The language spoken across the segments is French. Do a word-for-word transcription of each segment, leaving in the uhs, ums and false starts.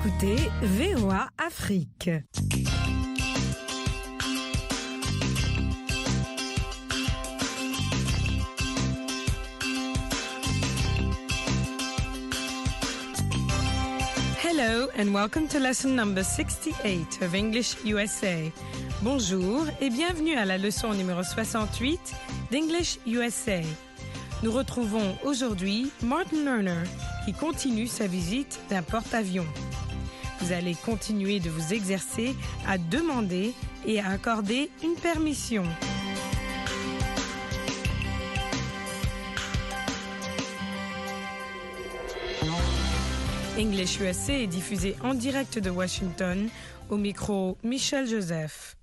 écoutez V O A Afrique. Hello and welcome to lesson number sixty-eight of English U S A. Bonjour et bienvenue à la leçon numéro soixante-huit d'English U S A. Nous retrouvons aujourd'hui Martin Lerner qui continue sa visite d'un porte-avions. Vous allez continuer de vous exercer à demander et à accorder une permission. English U S A est diffusé en direct de Washington, au micro Michel Joseph.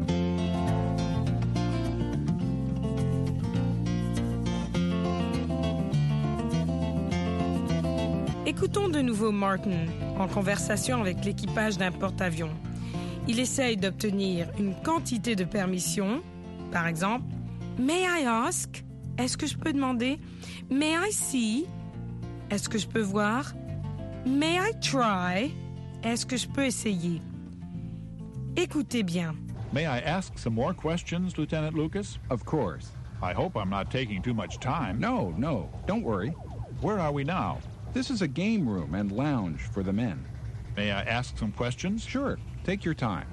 Écoutons de nouveau Martin en conversation avec l'équipage d'un porte-avions. Il essaye d'obtenir une quantité de permissions, par exemple, « May I ask » Est-ce que je peux demander? « May I see » Est-ce que je peux voir? « May I try » Est-ce que je peux essayer? Écoutez bien. May I ask some more questions, Lieutenant Lucas? Of course. I hope I'm not taking too much time. No, no, don't worry. Where are we now? This is a game room and lounge for the men. May I ask some questions? Sure, take your time.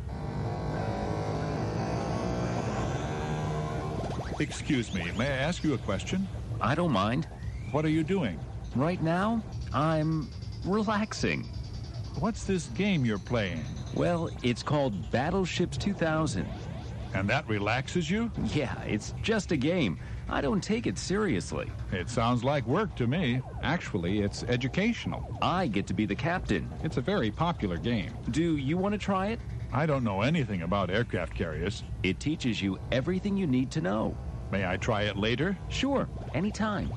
Excuse me, may I ask you a question? I don't mind. What are you doing? Right now, I'm relaxing. What's this game you're playing? Well, it's called Battleships two thousand. And that relaxes you? Yeah, it's just a game. I don't take it seriously. It sounds like work to me. Actually, it's educational. I get to be the captain. It's a very popular game. Do you want to try it? I don't know anything about aircraft carriers. It teaches you everything you need to know. May I try it later? Sure, anytime.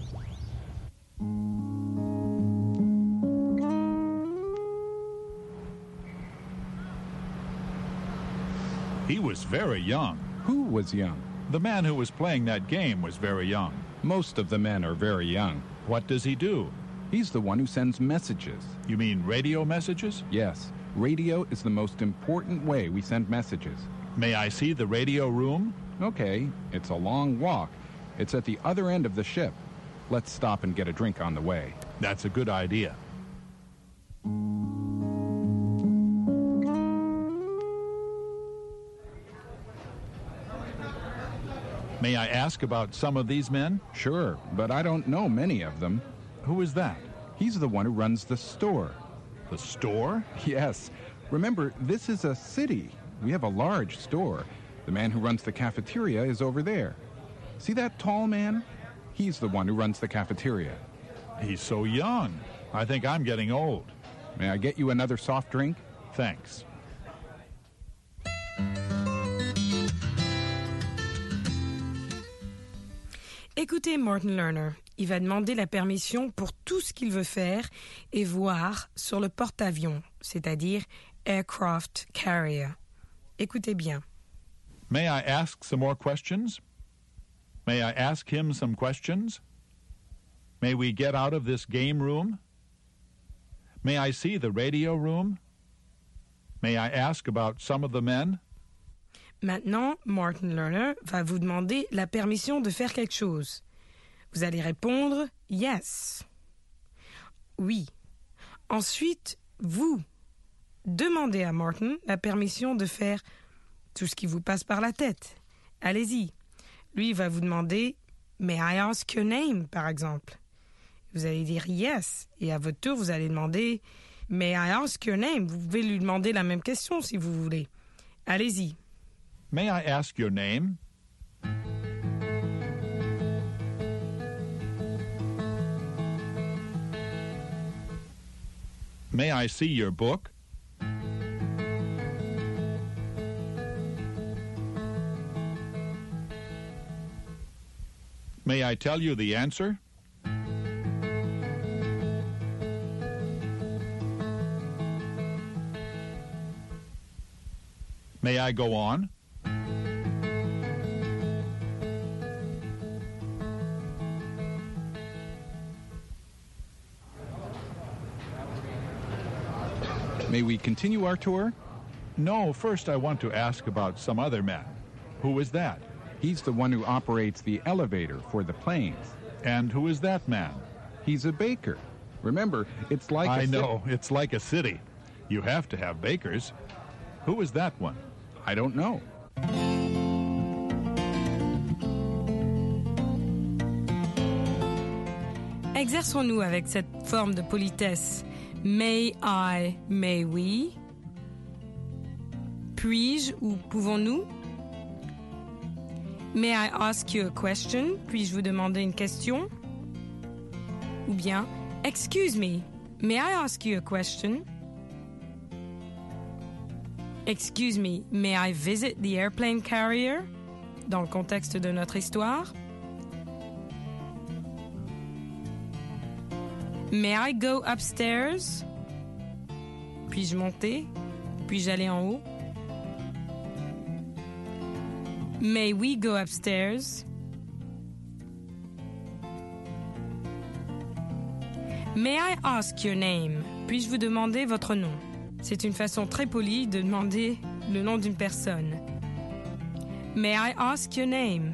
He was very young. Who was young? The man who was playing that game was very young. Most of the men are very young. What does he do? He's the one who sends messages. You mean radio messages? Yes, radio is the most important way we send messages. May I see the radio room? Okay, it's a long walk. It's at the other end of the ship. Let's stop and get a drink on the way. That's a good idea. May I ask about some of these men? Sure, but I don't know many of them. Who is that? He's the one who runs the store. The store? Yes. Remember, this is a city. We have a large store. The man who runs the cafeteria is over there. See that tall man? He's the one who runs the cafeteria. He's so young. I think I'm getting old. May I get you another soft drink? Thanks. Écoutez Martin Lerner. Il va demander la permission pour tout ce qu'il veut faire et voir sur le porte-avions, c'est-à-dire aircraft carrier. Écoutez bien. May I ask some more questions? May I ask him some questions? May we get out of this game room? May I see the radio room? May I ask about some of the men? Maintenant, Martin Lerner va vous demander la permission de faire quelque chose. Vous allez répondre « Yes ». Oui. Ensuite, vous demandez à Martin la permission de faire tout ce qui vous passe par la tête. Allez-y. Lui va vous demander « May I ask your name » par exemple. Vous allez dire « Yes » et à votre tour, vous allez demander « May I ask your name ». Vous pouvez lui demander la même question si vous voulez. Allez-y. May I ask your name? May I see your book? May I tell you the answer? May I go on? May we continue our tour? No, first I want to ask about some other man. Who is that? He's the one who operates the elevator for the planes. And who is that man? He's a baker. Remember, it's like I a know, it's like a city. You have to have bakers. Who is that one? I don't know. Exerçons-nous avec cette forme de politesse. May I, may we? Puis-je ou pouvons-nous? May I ask you a question? Puis-je vous demander une question? Ou bien, excuse me, may I ask you a question? Excuse me, may I visit the airplane carrier? Dans le contexte de notre histoire. May I go upstairs? Puis-je monter? Puis-je aller en haut? May we go upstairs? May I ask your name? Puis-je vous demander votre nom? C'est une façon très polie de demander le nom d'une personne. May I ask your name?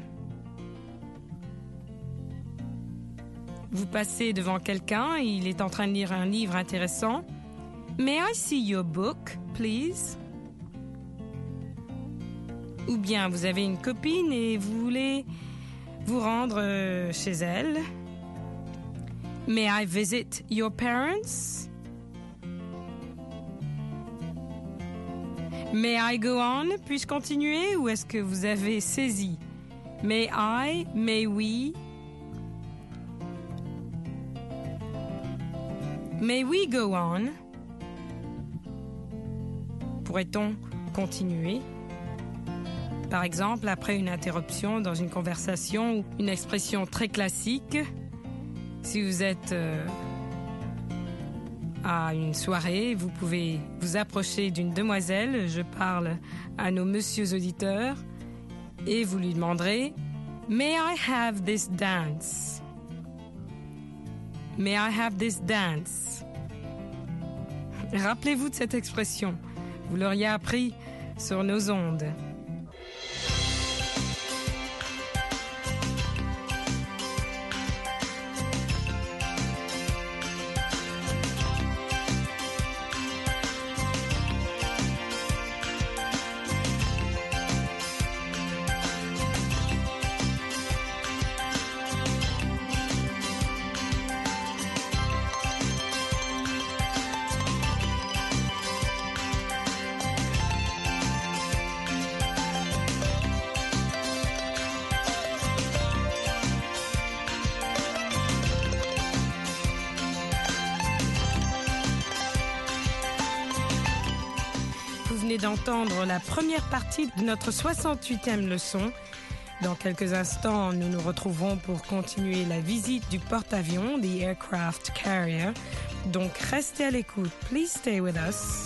Vous passez devant quelqu'un et il est en train de lire un livre intéressant. May I see your book, please? Ou bien vous avez une copine et vous voulez vous rendre euh, chez elle. May I visit your parents? May I go on? Puis-je continuer ou est-ce que vous avez saisi? May I? May we? May we go on? Pourrait-on continuer? Par exemple, après une interruption dans une conversation ou une expression très classique, si vous êtes euh, à une soirée, vous pouvez vous approcher d'une demoiselle, je parle à nos messieurs auditeurs, et vous lui demanderez « May I have this dance? May I have this dance? » Rappelez-vous de cette expression. Vous l'auriez appris sur nos ondes. D'entendre la première partie de notre soixante-huitième leçon. Dans quelques instants, nous nous retrouverons pour continuer la visite du porte-avions, the aircraft carrier. Donc restez à l'écoute. Please stay with us.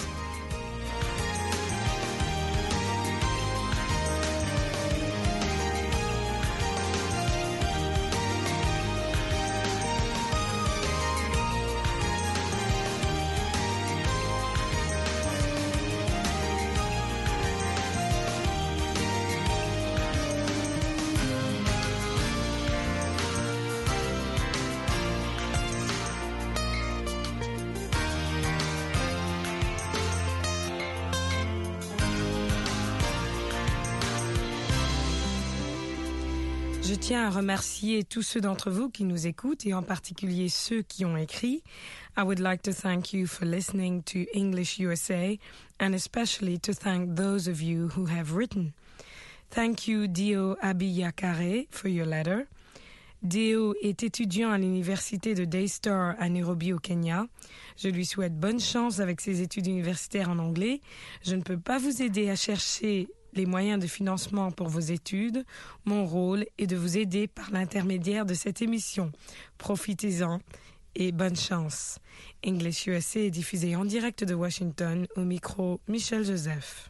Je tiens à remercier tous ceux d'entre vous qui nous écoutent et en particulier ceux qui ont écrit. I would like to thank you for listening to English U S A and especially to thank those of you who have written. Thank you, Dio Abiyakare, for your letter. Dio est étudiant à l'université de Daystar à Nairobi au Kenya. Je lui souhaite bonne chance avec ses études universitaires en anglais. Je ne peux pas vous aider à chercher les moyens de financement pour vos études. Mon rôle est de vous aider par l'intermédiaire de cette émission. Profitez-en et bonne chance. English U S A est diffusé en direct de Washington au micro Michel Joseph.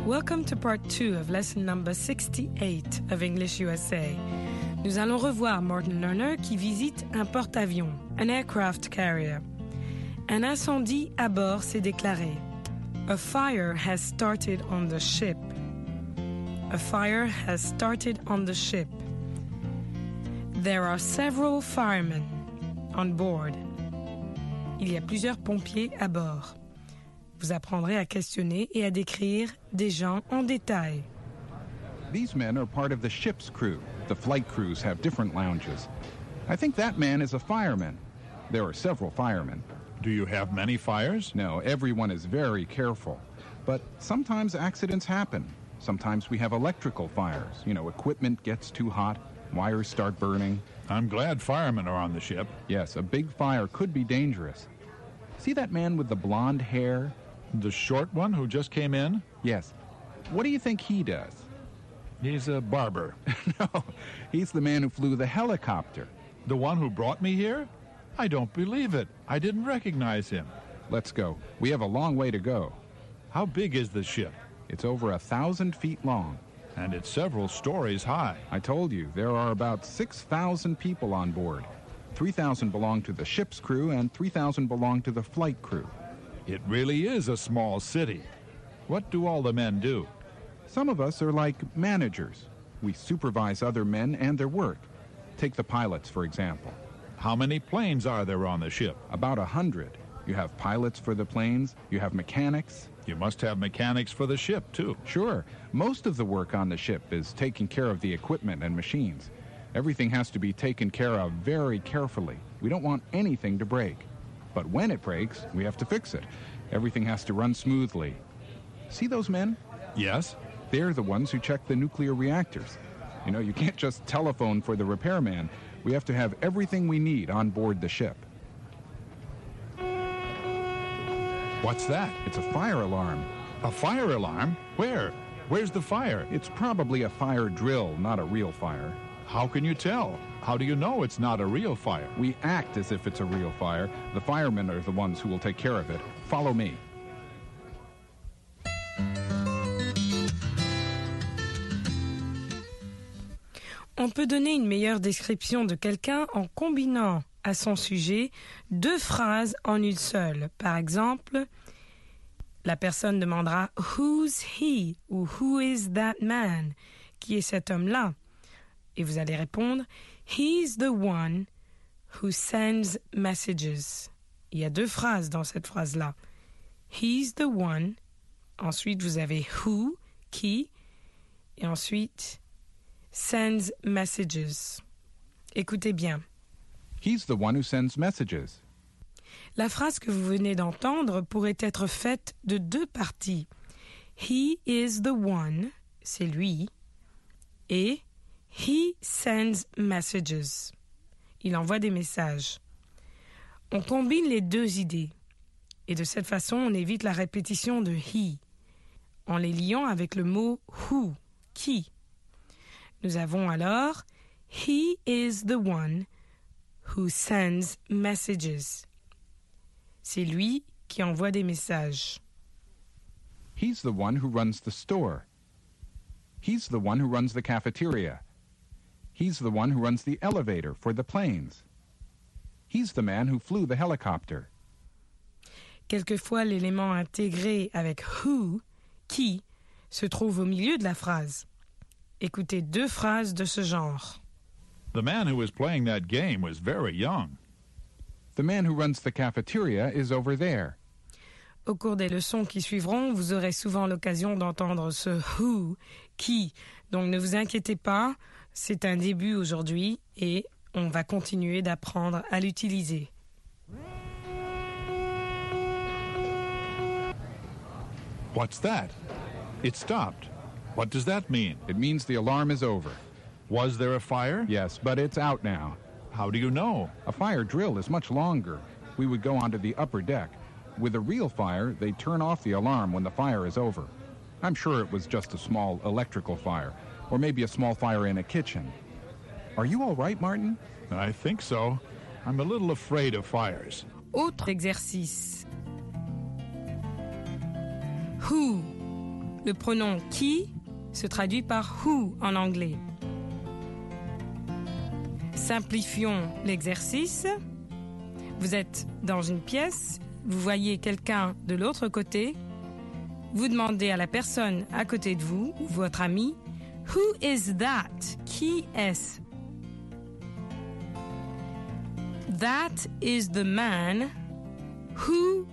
Welcome to part two of lesson number sixty-eight of English U S A. Nous allons revoir Martin Lerner qui visite un porte-avions, an aircraft carrier. Un incendie à bord s'est déclaré. A fire has started on the ship. A fire has started on the ship. There are several firemen on board. Il y a plusieurs pompiers à bord. Vous apprendrez à questionner et à décrire des gens en détail. These men are part of the ship's crew. The flight crews have different lounges. I think that man is a fireman. There are several firemen. Do you have many fires? No, everyone is very careful. But sometimes accidents happen. Sometimes we have electrical fires. You know, equipment gets too hot, wires start burning. I'm glad firemen are on the ship. Yes, a big fire could be dangerous. See that man with the blonde hair? The short one who just came in? Yes. What do you think he does? He's a barber. No, he's the man who flew the helicopter. The one who brought me here? I don't believe it. I didn't recognize him. Let's go. We have a long way to go. How big is the ship? It's over a thousand feet long. And it's several stories high. I told you, there are about six thousand people on board. three thousand belong to the ship's crew and three thousand belong to the flight crew. It really is a small city. What do all the men do? Some of us are like managers. We supervise other men and their work. Take the pilots, for example. How many planes are there on the ship? About a hundred. You have pilots for the planes, you have mechanics. You must have mechanics for the ship, too. Sure. Most of the work on the ship is taking care of the equipment and machines. Everything has to be taken care of very carefully. We don't want anything to break. But when it breaks, we have to fix it. Everything has to run smoothly. See those men? Yes? They're the ones who check the nuclear reactors. You know, you can't just telephone for the repairman. We have to have everything we need on board the ship. What's that? It's a fire alarm. A fire alarm? Where? Where's the fire? It's probably a fire drill, not a real fire. How can you tell? How do you know it's not a real fire? We act as if it's a real fire. The firemen are the ones who will take care of it. Follow me. On peut donner une meilleure description de quelqu'un en combinant à son sujet deux phrases en une seule. Par exemple, la personne demandera « Who's he » ou « Who is that man » Qui est cet homme-là? Et vous allez répondre « He's the one who sends messages ». Il y a deux phrases dans cette phrase-là. « He's the one ». Ensuite, vous avez « who », qui. Et ensuite « sends messages ». Écoutez bien. He's the one who sends messages. La phrase que vous venez d'entendre pourrait être faite de deux parties. He is the one, c'est lui, et he sends messages. Il envoie des messages. On combine les deux idées. Et de cette façon, on évite la répétition de he, en les liant avec le mot who, qui. Nous avons alors he is the one who sends messages. C'est lui qui envoie des messages. He's the one who runs the store. He's the one who runs the cafeteria. He's the one who runs the elevator for the planes. He's the man who flew the helicopter. Quelquefois, l'élément intégré avec who, qui, se trouve au milieu de la phrase. Écoutez deux phrases de ce genre. The man who was playing that game was very young. The man who runs the cafeteria is over there. Au cours des leçons qui suivront, vous aurez souvent l'occasion d'entendre ce who, qui. Donc ne vous inquiétez pas, c'est un début aujourd'hui et on va continuer d'apprendre à l'utiliser. What's that? It stopped. What does that mean? It means the alarm is over. Was there a fire? Yes, but it's out now. How do you know? A fire drill is much longer. We would go onto the upper deck. With a real fire, they turn off the alarm when the fire is over. I'm sure it was just a small electrical fire, or maybe a small fire in a kitchen. Are you all right, Martin? I think so. I'm a little afraid of fires. Autre exercice. Who. Le pronom qui se traduit par who en anglais. Simplifions l'exercice. Vous êtes dans une pièce, vous voyez quelqu'un de l'autre côté, vous demandez à la personne à côté de vous, ou votre ami, « Who is that ?» Qui est-ce? That is the man who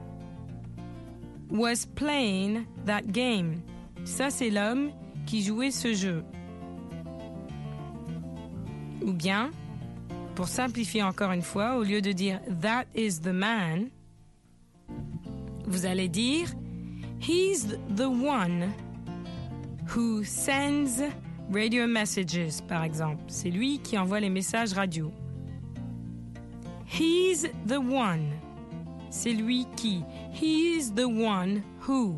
was playing that game. Ça, c'est l'homme qui jouait ce jeu. Ou bien, pour simplifier encore une fois, au lieu de dire « That is the man », vous allez dire « He's the one who sends radio messages », par exemple. C'est lui qui envoie les messages radio. He's the one. C'est lui qui. He's the one who.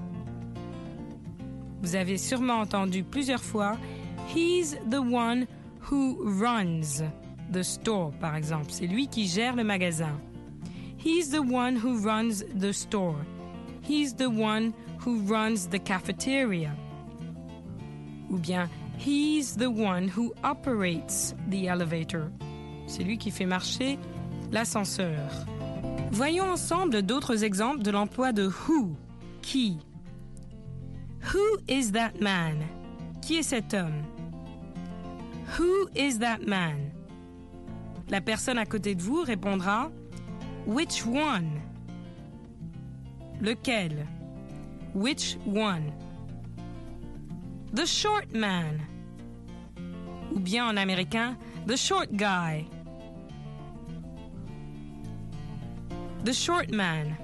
Vous avez sûrement entendu plusieurs fois He's the one who runs the store, par exemple. C'est lui qui gère le magasin. He's the one who runs the store. He's the one who runs the cafeteria. Ou bien He's the one who operates the elevator. C'est lui qui fait marcher l'ascenseur. Voyons ensemble d'autres exemples de l'emploi de who, qui. Who is that man? Qui est cet homme? Who is that man? La personne à côté de vous répondra which one? Lequel? Which one? The short man. Ou bien en américain, the short guy. The short man.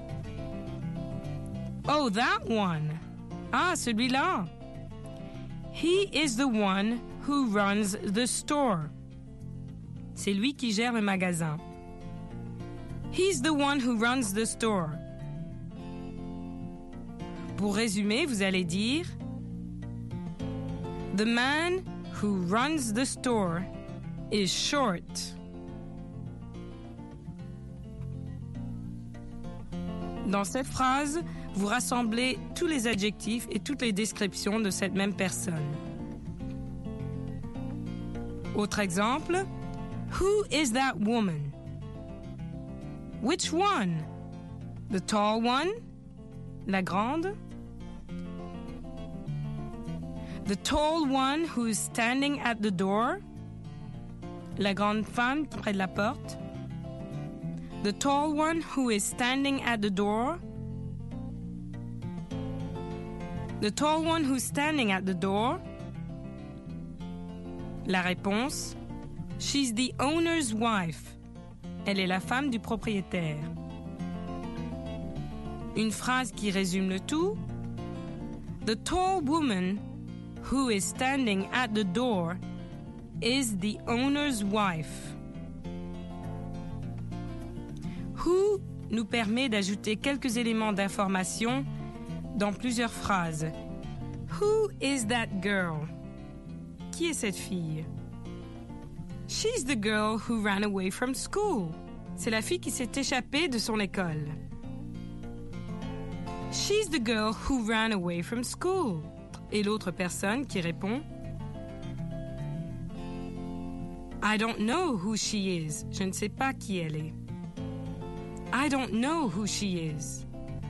Oh, that one. Ah, celui-là. He is the one who runs the store. C'est lui qui gère le magasin. He's the one who runs the store. Pour résumer, vous allez dire The man who runs the store is short. Dans cette phrase, vous rassemblez tous les adjectifs et toutes les descriptions de cette même personne. Autre exemple, Who is that woman? Which one? The tall one? La grande? The tall one who is standing at the door? La grande femme près de la porte? The tall one who is standing at the door? The tall one who's standing at the door? La réponse, she's the owner's wife. Elle est la femme du propriétaire. Une phrase qui résume le tout. The tall woman who is standing at the door is the owner's wife. Who nous permet d'ajouter quelques éléments d'information dans plusieurs phrases. Who is that girl? Qui est cette fille? She's the girl who ran away from school. C'est la fille qui s'est échappée de son école. She's the girl who ran away from school. Et l'autre personne qui répond I don't know who she is. Je ne sais pas qui elle est. I don't know who she is.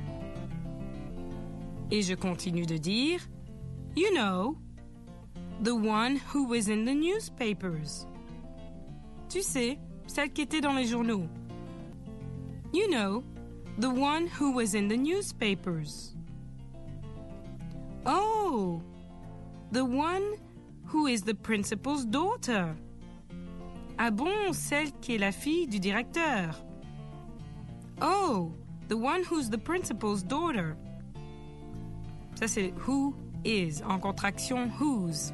Et je continue de dire, you know, the one who was in the newspapers. Tu sais, celle qui était dans les journaux. You know, the one who was in the newspapers. Oh, the one who is the principal's daughter. Ah bon, celle qui est la fille du directeur. Oh, the one who's the principal's daughter. Ça, c'est who is, en contraction whose.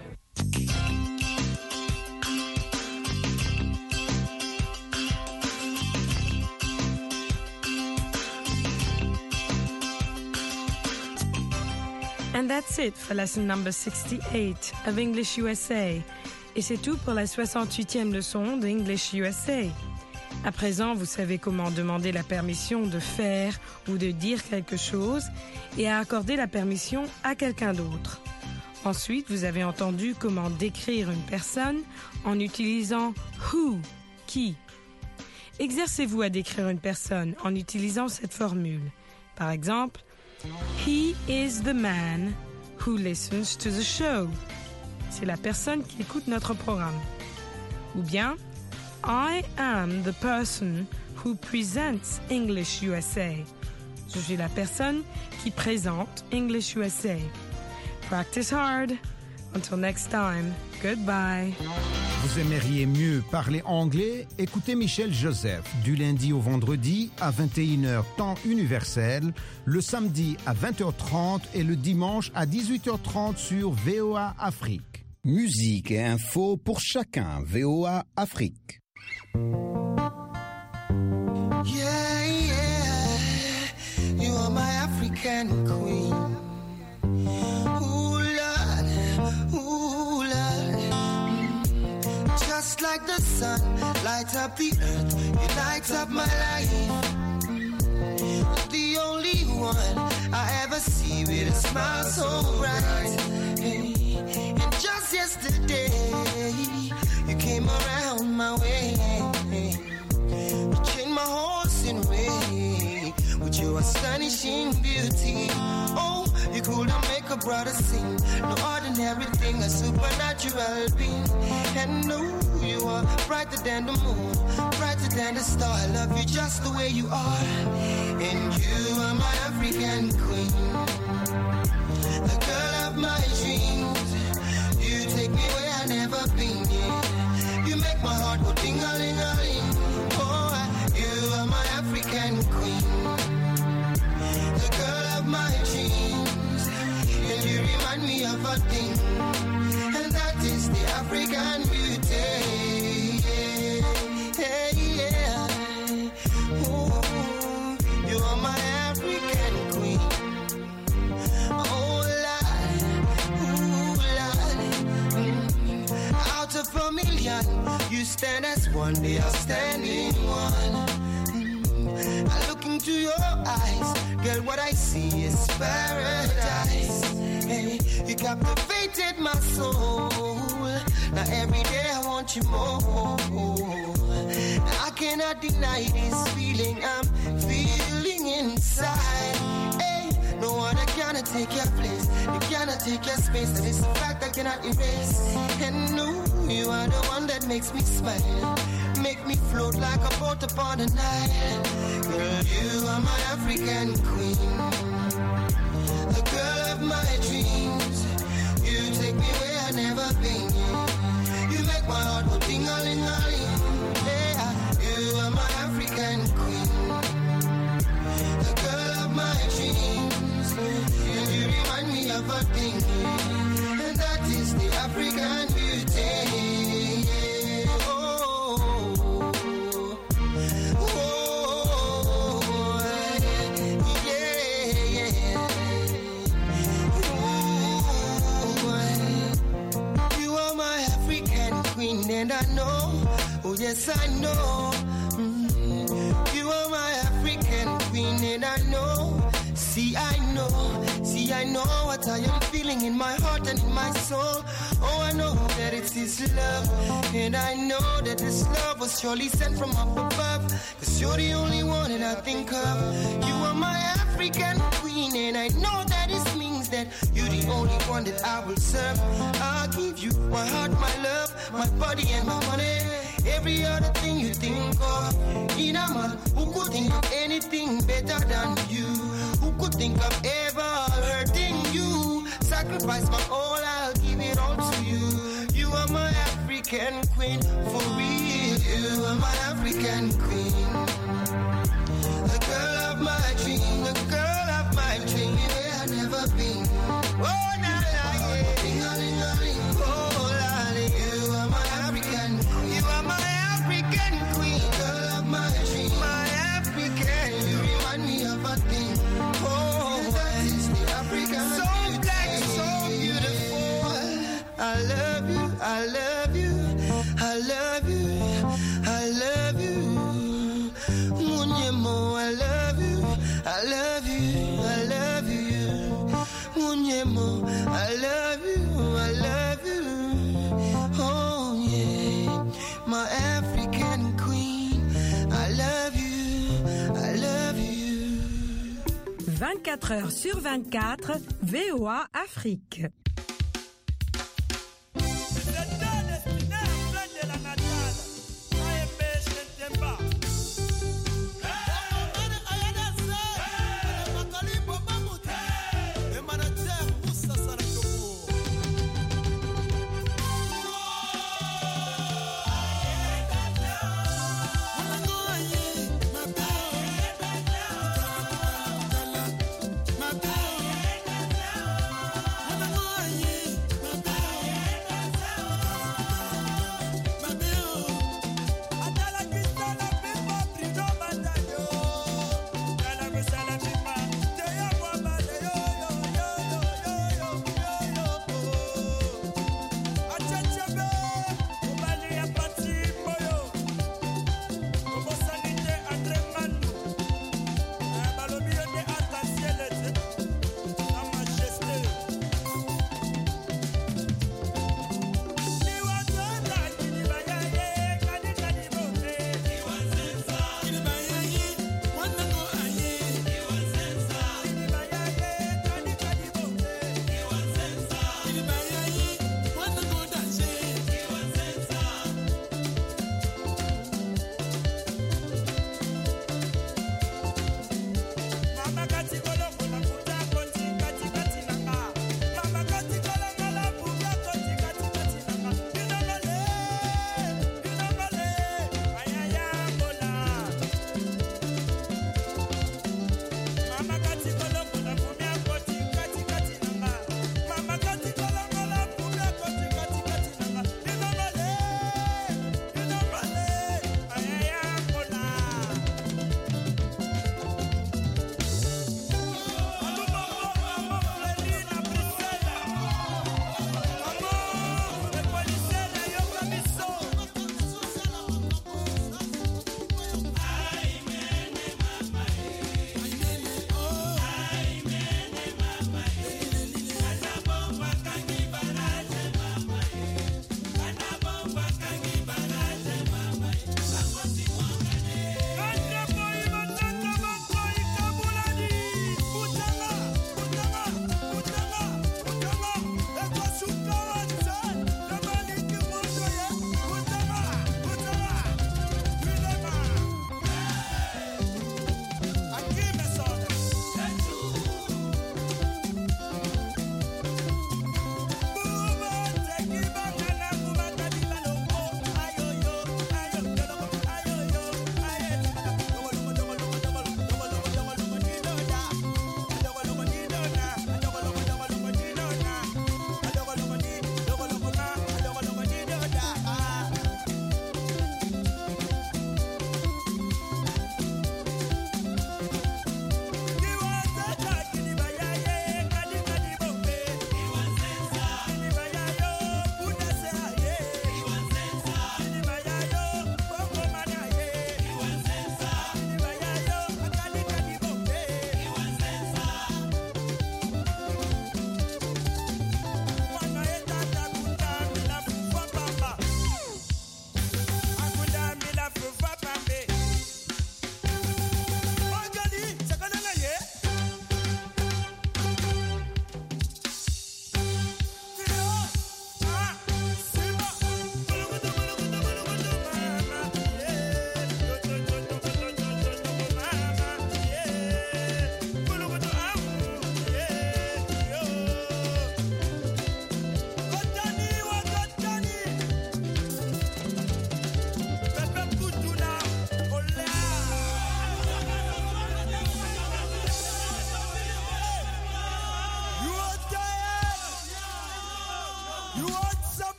And that's it for lesson number sixty-eight of English U S A. Et c'est tout pour la soixante-huitième leçon de English U S A. À présent, vous savez comment demander la permission de faire ou de dire quelque chose et à accorder la permission à quelqu'un d'autre. Ensuite, vous avez entendu comment décrire une personne en utilisant who, qui. Exercez-vous à décrire une personne en utilisant cette formule. Par exemple, he is the man who listens to the show. C'est la personne qui écoute notre programme. Ou bien, I am the person who presents English U S A. Je suis la personne qui présente English U S A. Practice hard. Until next time, goodbye. Vous aimeriez mieux parler anglais? Écoutez Michel Joseph du lundi au vendredi à vingt et une heures temps universel, le samedi à vingt heures trente et le dimanche à dix-huit heures trente sur V O A Afrique. Musique et info pour chacun. V O A Afrique. Yeah, yeah, you are my African queen. Ooh, Lord, ooh, Lord. Just like the sun, light up the earth, you light up my life. The only one I ever see with a smile so bright. Hey, and just yesterday, you came around my way. You changed my horse in way with your astonishing beauty. Oh, you couldn't make a brother sing. No ordinary thing, a supernatural being. And no, you are brighter than the moon, brighter than the star. I love you just the way you are. And you are my African queen, the girl of my dreams. You take me where I've never been. Yeah. You make my heart go ding-a-ling-a-ling. Oh, you are my African queen, the girl of my dreams. And you remind me of a thing, and that is the African beauty. Yeah, yeah. Ooh, you are my African queen. Oh, Lord, ooh, Lord. Mm. Out of a million, you stand as one, the outstanding one. Mm. I look into your eyes, girl, what I see is paradise. Hey, you captivated my soul. Now every day I want you more. I cannot deny this feeling I'm feeling inside. Hey, no one cannot take your place, you cannot take your space. That is a fact I cannot erase. And no, you are the one that makes me smile, make me float like a boat upon the Nile. Girl, you are my African queen, the girl of my dreams. You take me where I've never been. You make my heart go ding-a-ling-a-ling. Yeah, you are my African queen, the girl of my dreams. And you remind me of a thing, and that is the African beauty. Oh, oh, oh, yeah, yeah. Ooh, you are my African queen, and I know, oh yes I know. Mm, you are my African queen, and I know. See, I know, see, I know what I am feeling in my heart and in my soul. Oh, I know that it's His love, and I know that this love was surely sent from up above. Cause you're the only one that I think of. You are my African queen, and I know that this means that you're the only one that I will serve. I'll give you my heart, my love, my body and my money. Every other thing you think of. In a man who could think of anything better than you, who could think of ever hurting you. Sacrifice my all, I'll give it all to you. You are my African queen, for real. You are my African queen, the girl of my dream, the girl of my dream. Where I've never been. Oh, nah, nah, yeah. Ding-a-ling-a-ling. Oh, lolly. You are my African, you are my African queen, girl of my dream, my African. You remind me of a thing. Oh, that is the African. So black, so beautiful. I love you, I love you, I love you, I love you. vingt-quatre heures sur vingt-quatre, V O A Afrique.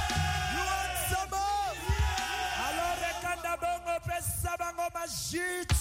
Shit.